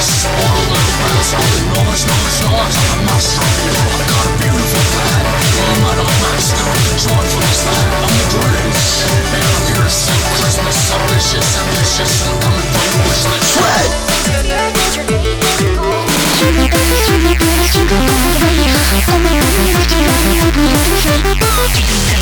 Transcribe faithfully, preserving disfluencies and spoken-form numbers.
This all a little bounce, all the noise, noise, noise. I'm not strong, I got a beautiful plan. I'm out of master, joyful as that. I'm the greatest, and I'm here to sing Christmas. Ambitious, ambitious, and I'm coming for your wish list. Red!